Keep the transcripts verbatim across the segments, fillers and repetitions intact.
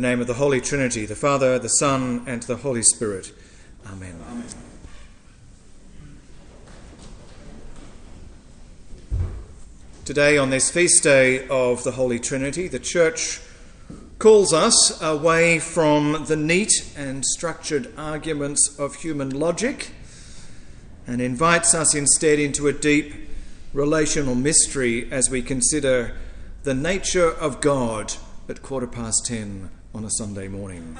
name of the Holy Trinity, the Father, the Son, and the Holy Spirit. Amen. Amen. Today, on this feast day of the Holy Trinity, the Church calls us away from the neat and structured arguments of human logic and invites us instead into a deep relational mystery as we consider the nature of God at quarter past ten on a Sunday morning.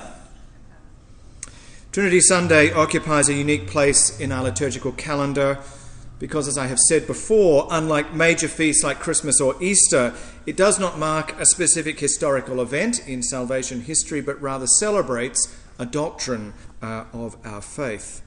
Trinity Sunday occupies a unique place in our liturgical calendar because, as I have said before, unlike major feasts like Christmas or Easter, it does not mark a specific historical event in salvation history, but rather celebrates a doctrine uh, of our faith.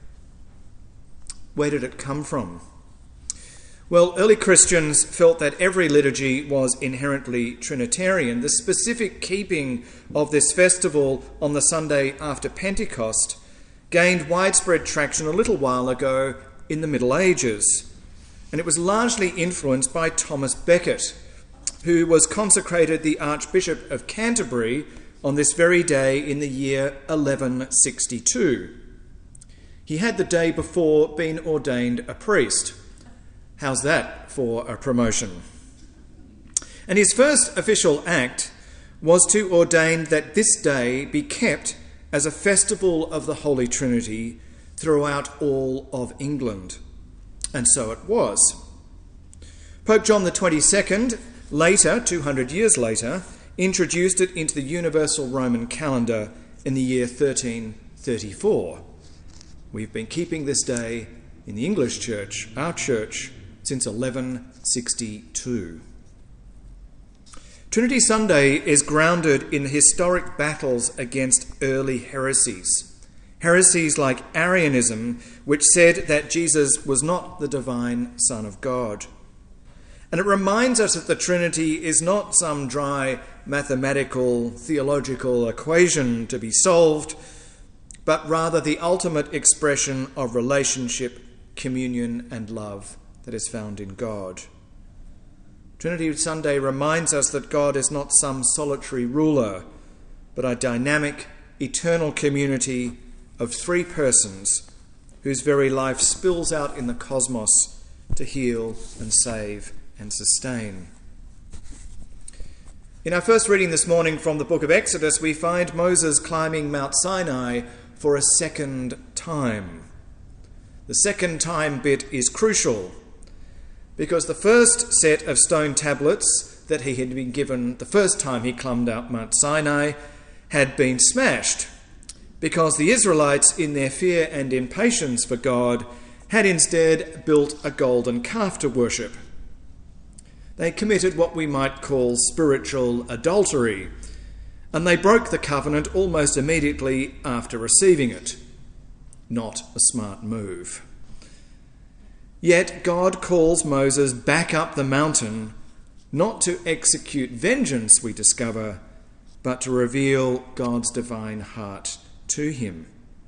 Where did it come from? Well, early Christians felt that every liturgy was inherently Trinitarian. The specific keeping of this festival on the Sunday after Pentecost gained widespread traction a little while ago in the Middle Ages, and it was largely influenced by Thomas Becket, who was consecrated the Archbishop of Canterbury on this very day in the year eleven sixty-two. He had the day before been ordained a priest. How's that for a promotion? And his first official act was to ordain that this day be kept as a festival of the Holy Trinity throughout all of England. And so it was. Pope John the twenty-second, later, two hundred years later, introduced it into the universal Roman calendar in the year thirteen thirty-four. We've been keeping this day in the English Church, our church, since eleven sixty-two. Trinity Sunday is grounded in historic battles against early heresies. Heresies like Arianism, which said that Jesus was not the divine Son of God. And it reminds us that the Trinity is not some dry mathematical, theological equation to be solved, but rather the ultimate expression of relationship, communion, and love that is found in God. Trinity Sunday reminds us that God is not some solitary ruler, but a dynamic, eternal community of three persons whose very life spills out in the cosmos to heal and save and sustain. In our first reading this morning from the book of Exodus, we find Moses climbing Mount Sinai for a second time. The second time bit is crucial because the first set of stone tablets that he had been given the first time he climbed up Mount Sinai had been smashed, because the Israelites, in their fear and impatience for God, had instead built a golden calf to worship. They committed what we might call spiritual adultery, and they broke the covenant almost immediately after receiving it. Not a smart move. Yet God calls Moses back up the mountain, not to execute vengeance, we discover, but to reveal God's divine heart to him.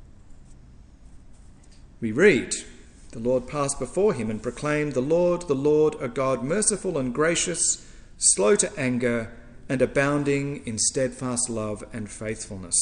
We read, "The Lord passed before him and proclaimed, 'The Lord, the Lord, a God merciful and gracious, slow to anger, and abounding in steadfast love and faithfulness.'"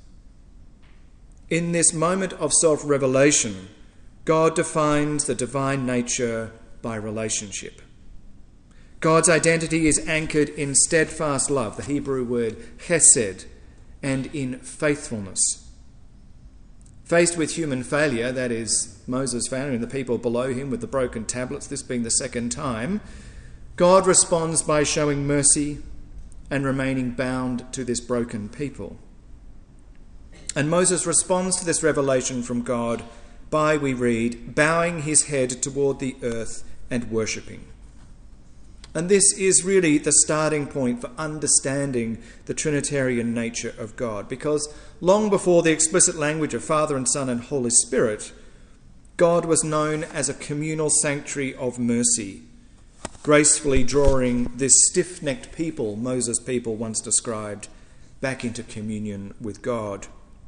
In this moment of self-revelation, God defines the divine nature by relationship. God's identity is anchored in steadfast love, the Hebrew word chesed, and in faithfulness. Faced with human failure, that is, Moses' failure and the people below him with the broken tablets, this being the second time, God responds by showing mercy and remaining bound to this broken people. And Moses responds to this revelation from God by, we read, bowing his head toward the earth and worshipping. And this is really the starting point for understanding the Trinitarian nature of God, because long before the explicit language of Father and Son and Holy Spirit, God was known as a communal sanctuary of mercy, gracefully drawing this stiff-necked people, Moses' people once described, back into communion with God.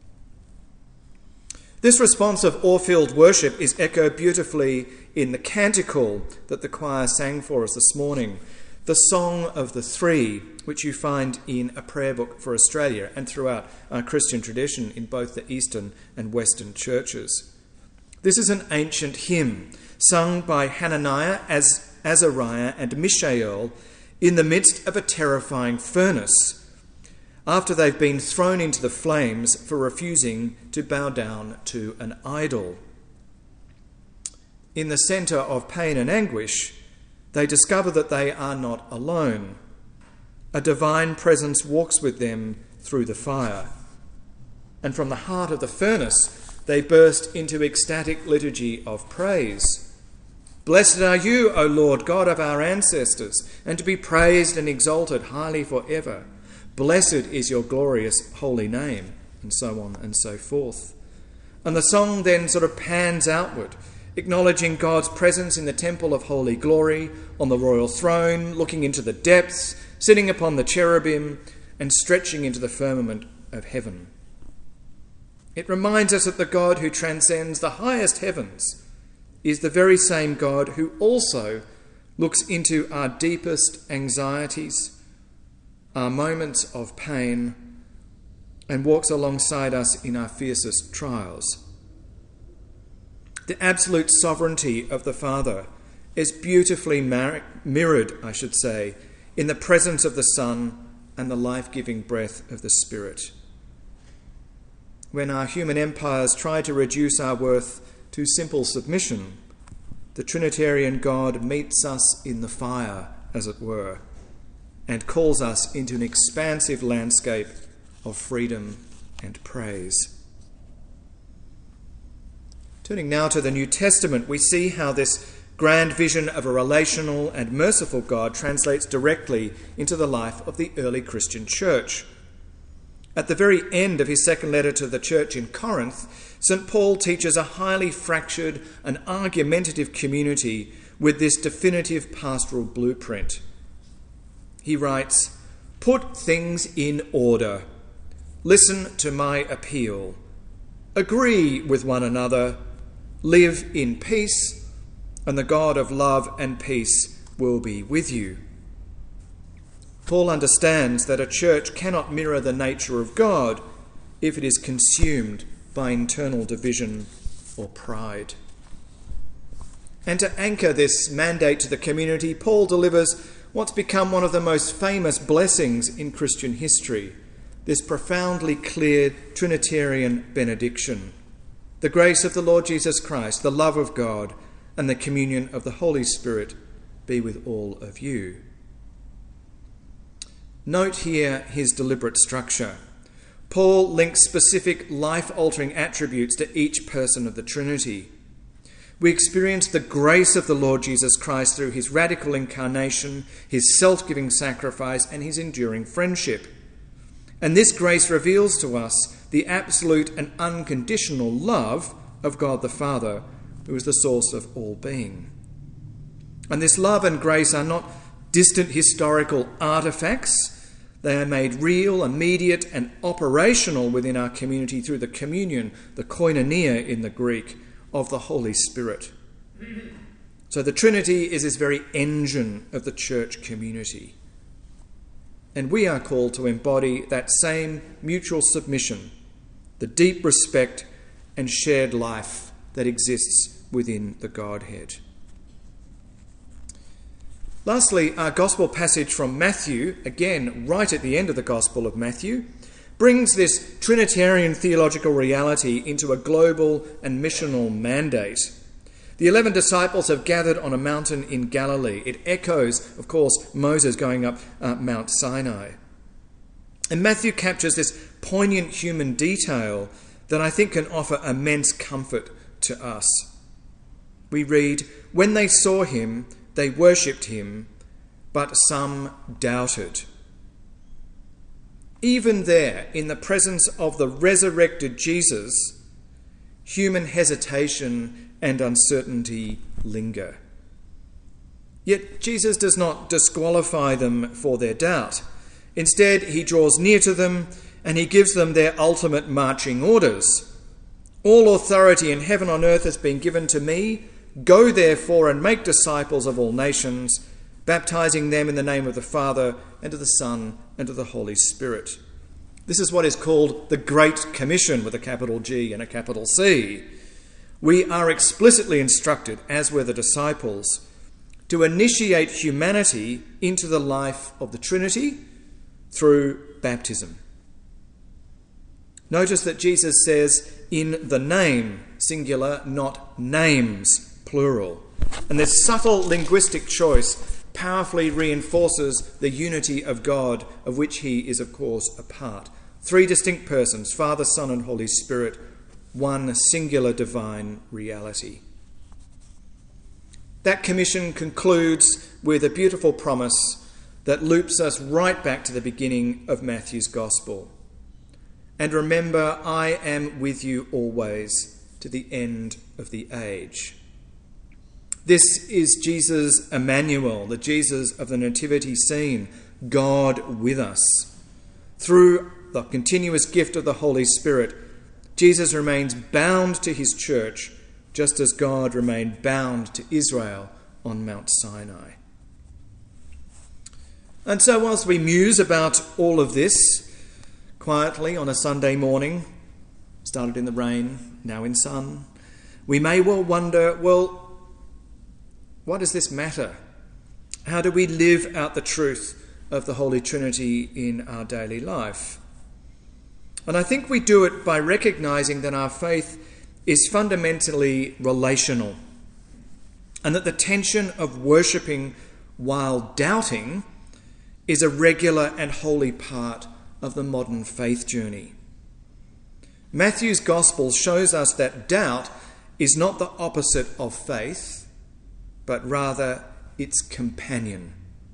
This response of awe-filled worship is echoed beautifully in the canticle that the choir sang for us this morning. the Song of the Three, which you find in a prayer book for Australia and throughout our Christian tradition in both the Eastern and Western churches. This is an ancient hymn sung by Hananiah, Az- Azariah and Mishael in the midst of a terrifying furnace, after they've been thrown into the flames for refusing to bow down to an idol. In the centre of pain and anguish, they discover that they are not alone. A divine presence walks with them through the fire. And from the heart of the furnace, they burst into ecstatic liturgy of praise. Blessed are you, O Lord, God of our ancestors, and to be praised and exalted highly forever. Blessed is your glorious holy name, and so on and so forth. And the song then sort of pans outward, acknowledging God's presence in the temple of holy glory, on the royal throne, looking into the depths, sitting upon the cherubim, and stretching into the firmament of heaven. It reminds us that the God who transcends the highest heavens is the very same God who also looks into our deepest anxieties, our moments of pain, and walks alongside us in our fiercest trials. The absolute sovereignty of the Father is beautifully mar- mirrored, I should say, in the presence of the Son and the life-giving breath of the Spirit. When our human empires try to reduce our worth to simple submission, the Trinitarian God meets us in the fire, as it were, and calls us into an expansive landscape of freedom and praise. Turning now to the New Testament, we see how this grand vision of a relational and merciful God translates directly into the life of the early Christian church. At the very end of his second letter to the church in Corinth, Saint Paul teaches a highly fractured and argumentative community with this definitive pastoral blueprint. He writes, "Put things in order. Listen to my appeal. Agree with one another. Live in peace, and the God of love and peace will be with you." Paul understands that a church cannot mirror the nature of God if it is consumed by internal division or pride. And to anchor this mandate to the community, Paul delivers what's become one of the most famous blessings in Christian history, this profoundly clear Trinitarian benediction. The grace of the Lord Jesus Christ, the love of God, and the communion of the Holy Spirit be with all of you. Note here his deliberate structure. Paul links specific life-altering attributes to each person of the Trinity. We experience the grace of the Lord Jesus Christ through his radical incarnation, his self-giving sacrifice, and his enduring friendship. And this grace reveals to us the absolute and unconditional love of God the Father, who is the source of all being. And this love and grace are not distant historical artifacts. They are made real, immediate, and operational within our community through the communion, the koinonia in the Greek, of the Holy Spirit. So the Trinity is this very engine of the church community. And we are called to embody that same mutual submission, the deep respect and shared life that exists within the Godhead. Lastly, our gospel passage from Matthew, again right at the end of the Gospel of Matthew, brings this Trinitarian theological reality into a global and missional mandate. The eleven disciples have gathered on a mountain in Galilee. It echoes, of course, Moses going up uh, Mount Sinai. And Matthew captures this poignant human detail that I think can offer immense comfort to us. We read, "When they saw him, they worshipped him, but some doubted." Even there, in the presence of the resurrected Jesus, human hesitation and uncertainty linger. Yet Jesus does not disqualify them for their doubt. Instead, he draws near to them and he gives them their ultimate marching orders. "All authority in heaven and on earth has been given to me. Go therefore and make disciples of all nations, baptizing them in the name of the Father and of the Son and of the Holy Spirit. This is what is called the Great Commission with a capital G and a capital C. We are explicitly instructed, as were the disciples, to initiate humanity into the life of the Trinity through baptism. Notice that Jesus says, in the name, singular, not names, plural. And this subtle linguistic choice powerfully reinforces the unity of God, of which he is, of course, a part. Three distinct persons, Father, Son, and Holy Spirit, one singular divine reality. That commission concludes with a beautiful promise that loops us right back to the beginning of Matthew's Gospel. And remember, I am with you always to the end of the age. This is Jesus Emmanuel, the Jesus of the nativity scene, God with us. Through the continuous gift of the Holy Spirit, Jesus remains bound to his church, just as God remained bound to Israel on Mount Sinai. And so whilst we muse about all of this, quietly on a Sunday morning, started in the rain, now in sun, we may well wonder, well, what does this matter? How do we live out the truth of the Holy Trinity in our daily life? And I think we do it by recognising that our faith is fundamentally relational, and that the tension of worshipping while doubting is a regular and holy part of the modern faith journey. Matthew's Gospel shows us that doubt is not the opposite of faith, but rather its companion.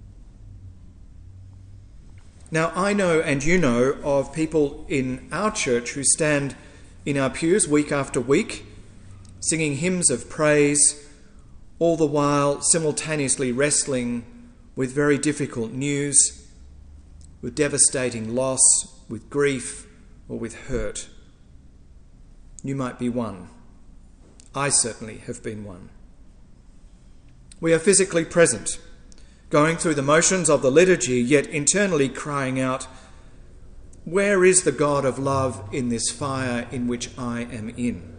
Now, I know and you know of people in our church who stand in our pews week after week, singing hymns of praise, all the while simultaneously wrestling with very difficult news, with devastating loss, with grief, or with hurt. You might be one. I certainly have been one. We are physically present, going through the motions of the liturgy, yet internally crying out, where is the God of love in this fire in which I am in?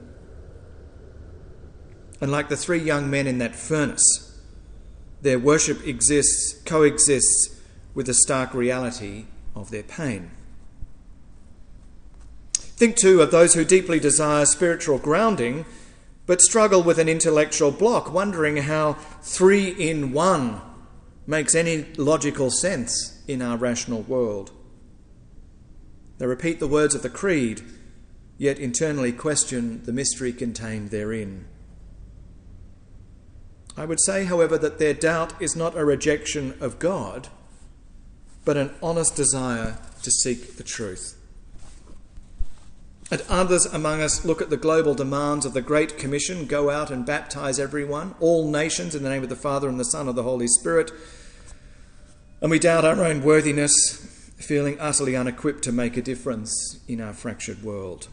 And like the three young men in that furnace, their worship exists, coexists with the stark reality of their pain. Think too of those who deeply desire spiritual grounding, but struggle with an intellectual block, wondering how three in one makes any logical sense in our rational world. They repeat the words of the Creed, yet internally question the mystery contained therein. I would say, however, that their doubt is not a rejection of God, but an honest desire to seek the truth. And others among us look at the global demands of the Great Commission, go out and baptize everyone, all nations, in the name of the Father and the Son and of the Holy Spirit, and we doubt our own worthiness, feeling utterly unequipped to make a difference in our fractured world.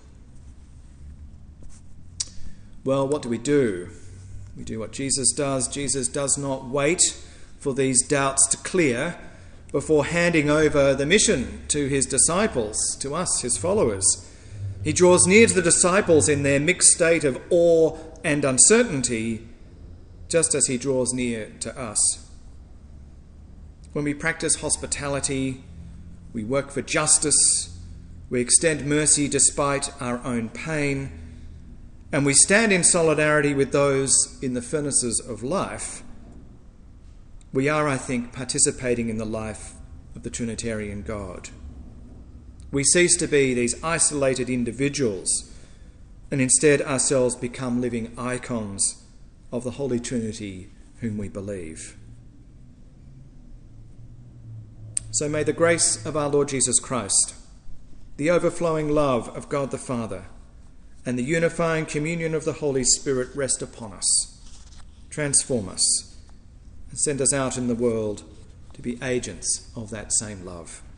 Well, what do we do? We do what Jesus does. Jesus does not wait for these doubts to clear before handing over the mission to his disciples, to us, his followers. He draws near to the disciples in their mixed state of awe and uncertainty, just as he draws near to us. When we practice hospitality, we work for justice, we extend mercy despite our own pain, and we stand in solidarity with those in the furnaces of life, we are, I think, participating in the life of the Trinitarian God. We cease to be these isolated individuals and instead ourselves become living icons of the Holy Trinity whom we believe. So may the grace of our Lord Jesus Christ, the overflowing love of God the Father, and the unifying communion of the Holy Spirit rest upon us, transform us, and send us out in the world to be agents of that same love.